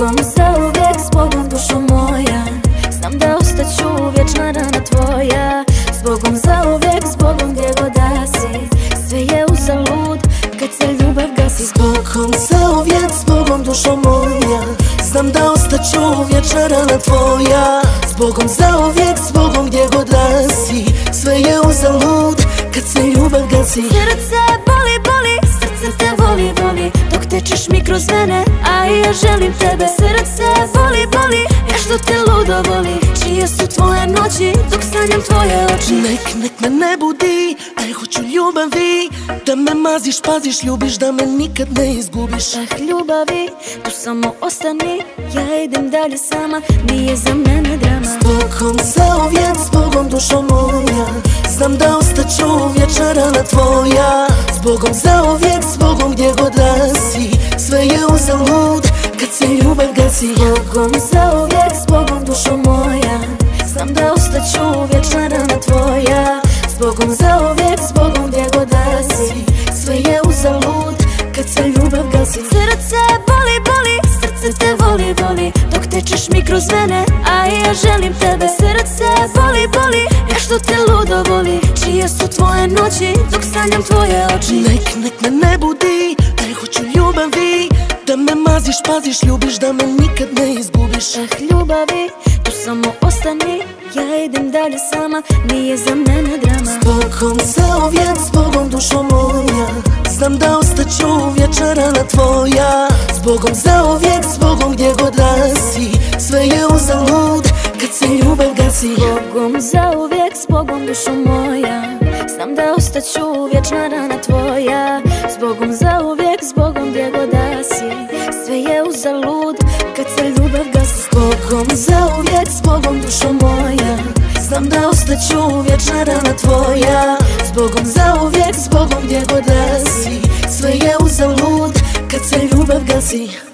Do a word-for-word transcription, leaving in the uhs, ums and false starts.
Bogom zauvijek, s Bogom dušo moja. Znam da ostaću vječna rana tvoja. S Bogom zauvijek, s Bogom gdje god da si. Sve je uzalud kad se ljubav gasi. S Bogom zauvijek, s Bogom dušo moja. Znam da ostaću vječna rana tvoja. S Bogom zauvijek, s Bogom gdje god da si. Sve je uzalud kad se ljubav gasi. Srce boli, boli, srce te voli, voli dok tečeš mi kroz mene, a i ja želim tebe. Srce boli, boli, nešto te ludo voli. Čije su tvoje noći dok sanjam tvoje oči. Nek, nek me ne budi, a ja hoću ljubavi. Da me maziš, paziš, ljubiš, da me nikad ne izgubiš. Ah ljubavi, tu samo ostani, ja idem dalje sama, nije za mene drama. S Bogom zauvijek, s Bogom dušo moja. Znam da ostaću vječna rana tvoja. S Bogom zauvijek, s Bogom gdje god da si. Sve je uzalud kad se ljubav gasi. Bogom zauvijek, s Bogom dušo moja. Znam da ostaću vječna rana tvoja. S Bogom zauvijek, s Bogom gdje god da si. Sve je uzalud kad se ljubav gasi. Srce boli, boli, srce te voli, voli dok tečeš mi kroz mene, a i ja želim tebe. Srce boli, boli, nešto te ludo voli. Čije su tvoje noći dok sanjam tvoje oči. Nek, nek me ne budi, a ja hoću ljubavi. Da me maziš, paziš, ljubiš, da me nikad ne izgubiš. Ah ljubavi, tu samo ostani, ja idem dalje sama, nije za mene drama. S Bogom zauvijek, s Bogom dušo moja. Znam da ostaću vječna rana tvoja. S Bogom zauvijek, s Bogom gdje god da si. Sve je uzalud kad se ljubav gasi. Bogom zauvijek, s Bogom dušo moja. Znam da ostaću vječna rana tvoja. S Bogom zauvijek, s Bogom gdje god da si. Sve je uzalud kad se ljubav gasi. S Bogom zauvijek, s Bogom dušo moja. Znam da ostaću vječna rana tvoja. S Bogom zauvijek, s Bogom gdje god da si. Sve je uzalud kad se ljubav gasi.